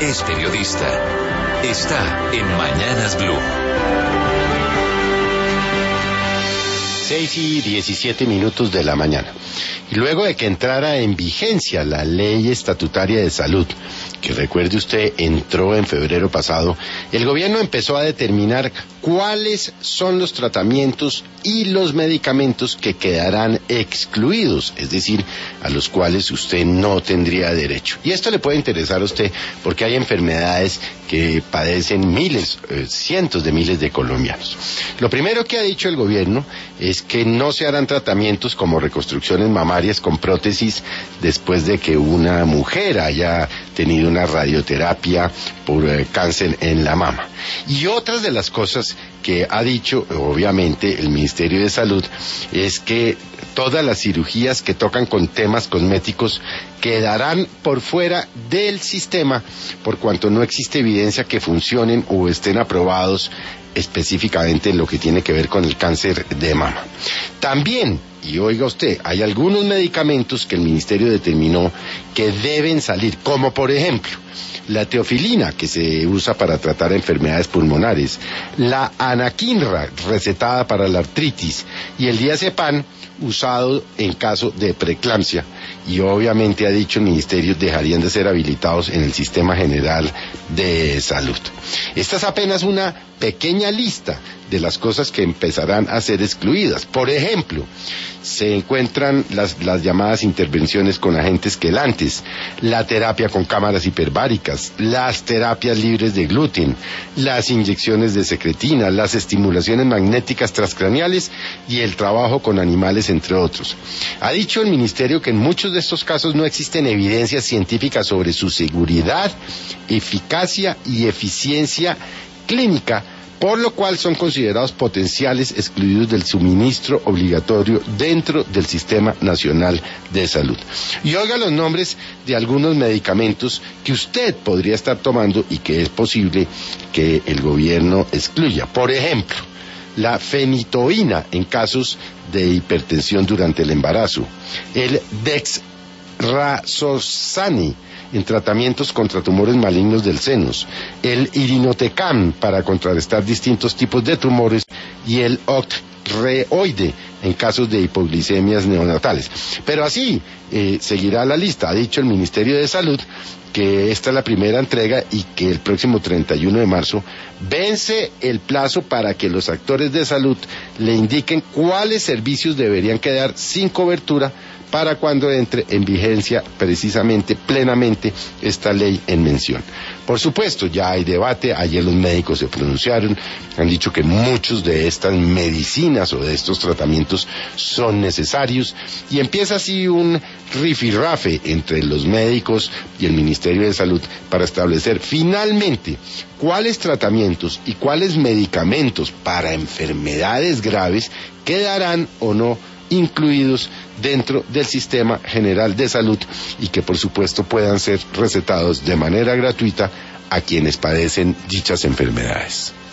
es periodista. Está en Mañanas Blue. 6:17 de la mañana. Y luego de que entrara en vigencia la Ley Estatutaria de Salud, que recuerde usted entró en febrero pasado, el gobierno empezó a determinar cuáles son los tratamientos y los medicamentos que quedarán excluidos, es decir, a los cuales usted no tendría derecho. Y esto le puede interesar a usted porque hay enfermedades que padecen miles, cientos de miles de colombianos. Lo primero que ha dicho el gobierno es que no se harán tratamientos como reconstrucciones mamarias con prótesis después de que una mujer haya tenido una radioterapia por cáncer en la mama. Y otras de las cosas que ha dicho, obviamente, el Ministerio de Salud es que todas las cirugías que tocan con temas cosméticos quedarán por fuera del sistema por cuanto no existe evidencia que funcionen o estén aprobados específicamente en lo que tiene que ver con el cáncer de mama. También, y oiga usted, hay algunos medicamentos que el Ministerio determinó que deben salir, como por ejemplo la teofilina, que se usa para tratar enfermedades pulmonares, la anakinra, recetada para la artritis, y el diazepam, usado en caso de preeclampsia. Y obviamente, ha dicho el Ministerio, dejarían de ser habilitados en el Sistema General de Salud. Esta es apenas una pequeña lista de las cosas que empezarán a ser excluidas. Por ejemplo, se encuentran las llamadas intervenciones con agentes quelantes, la terapia con cámaras hiperbáricas, las terapias libres de gluten, las inyecciones de secretina, las estimulaciones magnéticas transcraneales y el trabajo con animales, entre otros. Ha dicho el Ministerio que en muchos de estos casos no existen evidencias científicas sobre su seguridad, eficacia y eficiencia clínica, por lo cual son considerados potenciales excluidos del suministro obligatorio dentro del Sistema Nacional de Salud. Y oiga los nombres de algunos medicamentos que usted podría estar tomando y que es posible que el gobierno excluya. Por ejemplo, la fenitoína en casos de hipertensión durante el embarazo, el dexrazoxane en tratamientos contra tumores malignos del seno, el irinotecam para contrarrestar distintos tipos de tumores y el octreoide en casos de hipoglicemias neonatales. Pero así seguirá la lista. Ha dicho el Ministerio de Salud que esta es la primera entrega y que el próximo 31 de marzo vence el plazo para que los actores de salud le indiquen cuáles servicios deberían quedar sin cobertura para cuando entre en vigencia precisamente plenamente esta ley en mención. Por supuesto, ya hay debate, ayer los médicos se pronunciaron, han dicho que muchos de estas medicinas o de estos tratamientos son necesarios y empieza así un rifirrafe entre los médicos y el Ministerio de Salud para establecer finalmente cuáles tratamientos y cuáles medicamentos para enfermedades graves quedarán o no incluidos dentro del Sistema General de Salud y que por supuesto puedan ser recetados de manera gratuita a quienes padecen dichas enfermedades.